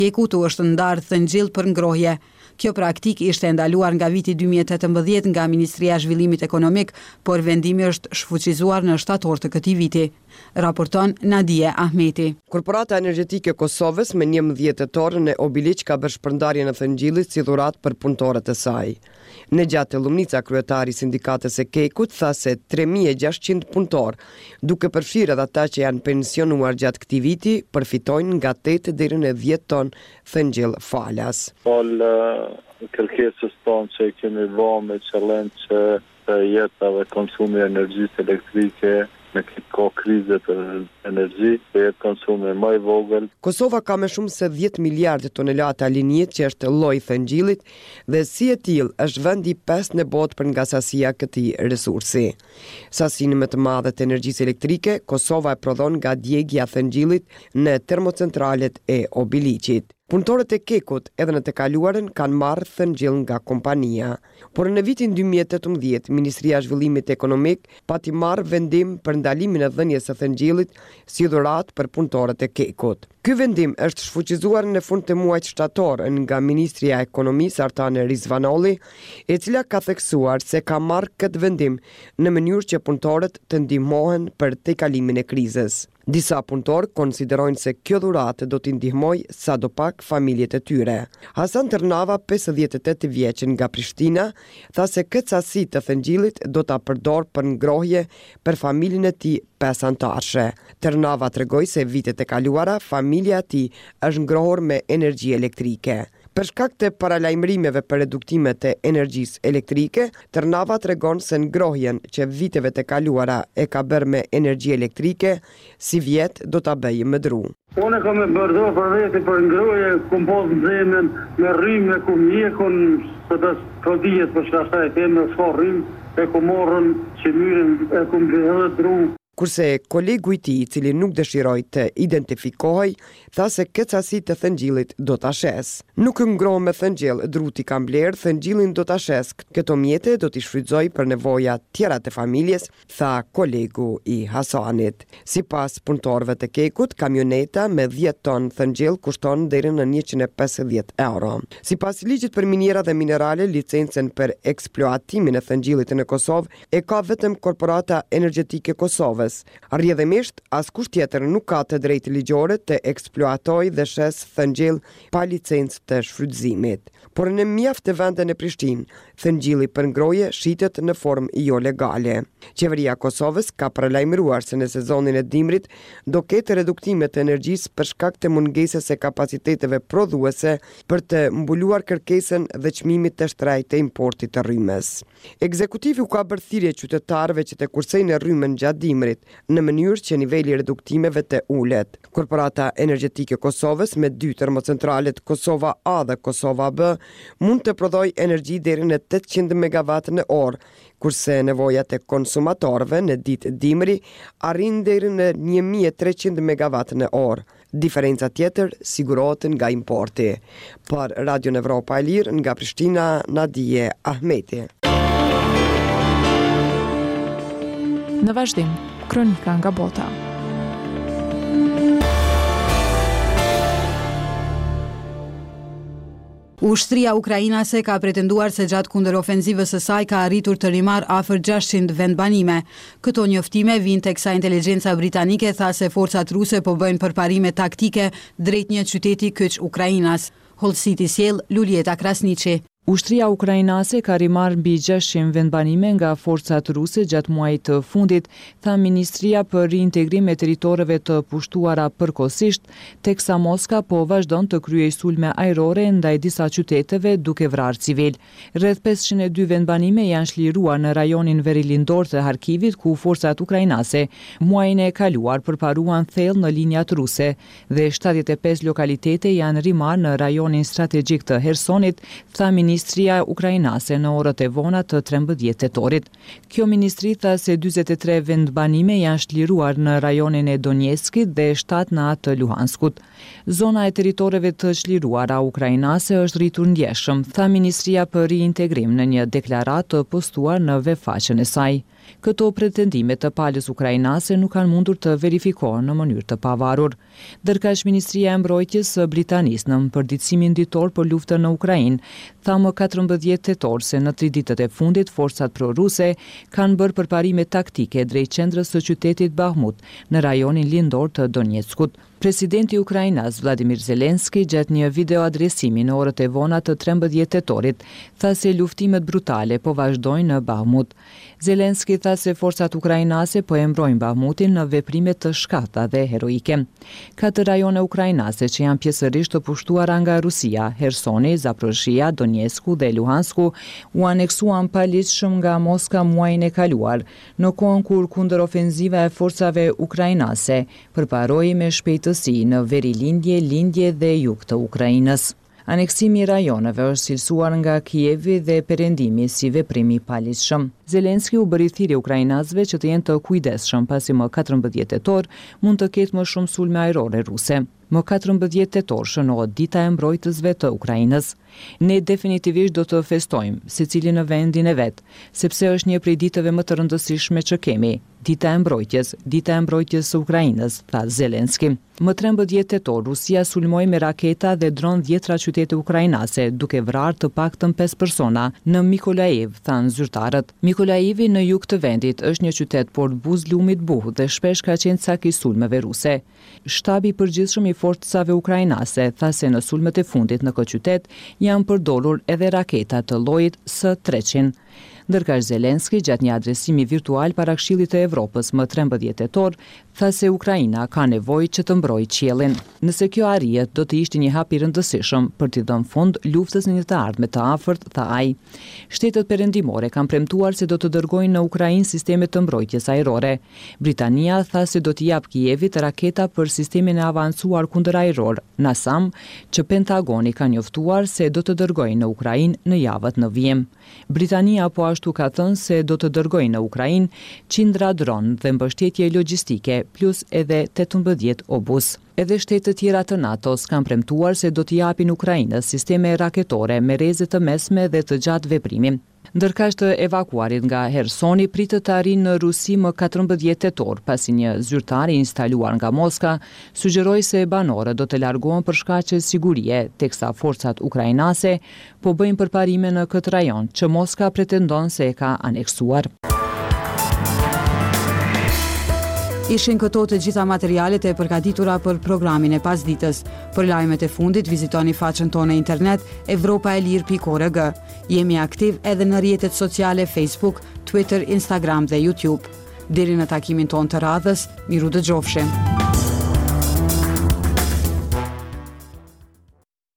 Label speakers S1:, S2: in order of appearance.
S1: Kekutu është ndarë thëngjell për ngrohje. Kjo praktik ishte ndaluar nga viti 2018 nga Ministria e Zhvillimit Ekonomik, por vendimi është shfuqizuar në shtator të këtij viti. Raporton Nadije Ahmeti.
S2: Korporata Energjetike e Kosovës me 11 tetorën e Obiliq ka bërë shpërndarjen e thëngjillit si dhuratë për punëtorët e saj. Në gjatë Lumnica, kryetari i sindikatës së Kekut tha se 3600 punëtor, duke përfshirë edhe ata që janë pensionuar gjatë këtij viti, përfitojnë nga 8 deri në 10 ton thëngjell falas.
S3: Kërkesës tonë që kemi vënë me qëllim që jeta dhe konsumi i energjisë elektrike në këtë krize të energji, të jetë konsumi më i vogël.
S2: Kosova ka më shumë se 10 miliardë tonelata linjit që është lloj thëngjillit dhe si e tillë është vendi 5 në botë për nga sasia këtij resursi. Sasinë më të madhe të energjisë elektrike, Kosova e prodhon nga djegja e thëngjillit në termocentralet e Obiliqit. Punëtorët e Kekut edhe në të kaluarën kanë marrë thëngjell nga kompania, por në vitin 2018 Ministria e Zhvillimit Ekonomik pati marrë vendim për ndalimin e dhënies së thëngjellit si dhuratë për punëtorët e Kekut. Ky vendim është shfuqizuar në fund të muajit shtator nga Ministria e Ekonomisë Artane Rizvanolli, e cila ka theksuar se ka marrë këtë vendim në mënyrë që punëtorët të ndihmohen për tejkalimin e krizës. Disa punëtorë konsiderojnë se kjo dhuratë do t'i ndihmojë sadopak familjet e tyre. Hasan Tërnava, 58 vjeç nga Prishtina, tha se këtë sasi të thëngjillit do ta përdor për ngrohje për familjen e tij 5 anëtarësh. Tërnava tregoi se vitet e kaluara familja e tij është ngrohur me energji elektrike. Për shkak të paralajmërimeve për reduktimet e energjisë elektrike, Tërnava tregon se ngrohjen që viteve të kaluara e ka bërë me energji elektrike, si vjet do ta bëjë më dru.
S4: Unë kam e bërdo për vete për ngrohje, kum posë në zemën, me rrimë, ku mjekun, së të kodijet për shkastaj të me s'ka rrimë, e ku morën që myrin, e ku më dru.
S2: Kurse kolegu i tij, i cili nuk dëshiroi të identifikohej, tha se këtë sasi të thëngjillit do ta shes. Nuk ngrohem me thëngjell, druti ka mbledh, thëngjillin do ta shes. Këto mjete do t'i shfrytëzoj për nevoja tjera të familjes, tha kolegu i Hasanit. Sipas punëtorëve të Kekut, kamioneta me 10 ton thëngjell kushton deri në 150 euro. Sipas ligjit për minera dhe minerale, licencën për eksploatimin e thëngjillit në Kosovë e ka vetëm Korporata Energjetike e Kosovës. Rrjedhimisht, askush tjetër nuk ka të drejtë ligjore të eksploatojë dhe shes thëngjell pa licencë të shfrytëzimit. Por në mjaft të vende në Prishtinë, thëngjilli për ngrohje shitet në formë jo legale. Qeveria e Kosovës ka paralajmëruar se në sezonin e dimrit do ketë reduktime të energjisë për shkak të mungesës së kapaciteteve prodhuese për të mbuluar kërkesën dhe çmimit të shtrejtë të importit të rrymës. Ekzekutivi u ka bërë thirrje qytetarëve që të kursejnë rrymën gjatë dimrit në mënyrë që niveli i reduktimeve të ulet. Korporata Energjetike e Kosovës me 2 termocentralet Kosova A dhe Kosova B mund të prodhojë energji deri në 800 megawatt në orë, kurse nevojat e konsumatorëve në ditë dimri arrin deri në 1300 megawatt në orë. Diferenca tjetër sigurohet nga importi. Për Radio Evropa e Lirë nga Prishtina, Nadije Ahmeti.
S5: Në vazhdim, kronika nga bota.
S1: Ushtria ukrainase ka pretenduar se gjatë kundërofenzivës së saj ka arritur të rimarrë afër 600 vendbanime. Këto njoftime vijnë teksa inteligjenca britanike tha se forcat ruse po bëjnë përparime taktike drejt një qyteti kyç Ukrainas. Hull City sjell Lulieta Krasniqi.
S5: Ushtria ukrainase ka rimarrë mbi 600 vendbanime nga forcat ruse gjatë muajit të fundit, tha Ministria për Rintegrim e Territoreve të pushtuara përkohësisht, teksa Moska po vazhdon të kryejë sulme ajrore ndaj disa qyteteve duke vrarë civil. Rreth 502 vendbanime janë shliruar në rajonin Verilindor të Harkivit, ku forcat ukrainase muajin e kaluar përparuan thellë në linjat ruse dhe 75 lokalitete janë rimarrë në rajonin strategjik të Hersonit, tha Ministria ukrainase në orët e vona të 13 tetorit. Kjo ministri tha se 43 vendbanime janë shliruar në rajonin e Donetskit dhe 7 në atë të Luhanskut. Zona e territoreve të shliruara ukrainase është rritur ndjeshëm, tha Ministria për Rintegrim në një deklaratë të postuar në webfaqen e saj. Këto pretendime të palës ukrainase nuk kanë mundur të verifikohen në mënyrë të pavarur. Ndërkaq Ministria e Mbrojtjes së Britanisë në përditësimin ditor për luftën në Ukrainë tha më 14 tetor se në 3 ditët e fundit forcat proruse kanë bërë përparime taktike drejt qendrës së qytetit Bahmut në rajonin lindor të Donetskut. Presidenti Ukrainas Vladimir Zelenski gjatë një video adresimi në orët e vona të 13 tetorit tha se luftimet brutale po vazhdojnë në Bahmut. Zelenski tha se forcat ukrainase po e mbrojnë Bahmutin në veprime të shkata dhe heroike. 4 rajone ukrainase që janë pjesërisht të pushtuara nga Rusia, Hersoni, Zaporozhia, Donetsku dhe Luhansku, u aneksuan paligjshëm nga Moska muajin e kaluar, në kohën kur kundërofenziva e forcave ukrainase përparoi me shpejtësi në veri lindje dhe jug të Ukrainës. Aneksimi i rajoneve është cilësuar nga Kijevi dhe perëndimi si veprim i paligjshëm. Zelenski u bëri thirrje ukrainasëve që të jenë të kujdesshëm pasi më 14 tetor mund të ketë më shumë sulme ajrore ruse. Më 14 tetor shënohet dita e mbrojtësve të Ukrainës. Ne definitivisht do të festojmë, secili në vendin e vet, sepse është një prej ditëve më të rëndësishme që kemi. Dita e mbrojtjes së Ukrainës, tha Zelenski. Më 13 tetor, Rusia sulmoi me raketa dhe dron 10 qytete ukrainase, duke vrarë të paktën 5 persona në Mikolajiv, thanë zyrtarët. Mikolajivi në jug të vendit është një qytet portbuz lumit buh dhe shpesh ka qenë cak i sulmeve ruse. Shtabi i përgjithshëm i forcave ukrainase tha se në sulmet e fundit në këtë qytet janë përdorur edhe raketa të llojit S-300. Ndërkaq Zelenski gjatë një adresimi virtual para Këshillit të Evropës më 13 tetor tha se Ukraina ka nevojë që të mbrojë qiellin. Nëse kjo arrihet, do të ishte një hap i rëndësishëm për t'i dhënë fund luftës në një të ardhme të afërt, tha ai. Shtetet perëndimore kanë premtuar se do të dërgojnë në Ukrainë sisteme të mbrojtjes ajrore. Britania tha se do t'i jap Kijevit raketa për sistemin e avancuar kundërajror NASAM, që Pentagoni ka njoftuar se do të dërgojnë në Ukrainë në javët në vijim. Britania po ashtu ka thënë se do të dërgojnë në Ukrainë qindra dron dhe mbështetje logjistike plus edhe 18 obus. Edhe shtetet tjera të NATO-s kanë premtuar se do t'i japin Ukrainës sisteme raketore me rreze të mesme dhe të gjatë veprimi. Ndërkaq të evakuarit nga Hersoni pritet të arrijnë në Rusi më 14 tetor, pasi një zyrtar i instaluar nga Moska sugjeroi se banorët do të largohen për shkaqe sigurie, teksa forcat ukrainase po bëjnë përparime në këtë rajon që Moska pretendon se e ka aneksuar.
S1: Ishin këto të gjitha materialet e përgatitura për programin e pasditës. Për lajmet e fundit, vizitoni faqen tonë internet evropaelir.org. Jemi aktiv edhe në rrjetet sociale Facebook, Twitter, Instagram dhe YouTube. Deri në takimin tonë të radhës, miru dëgjofshim.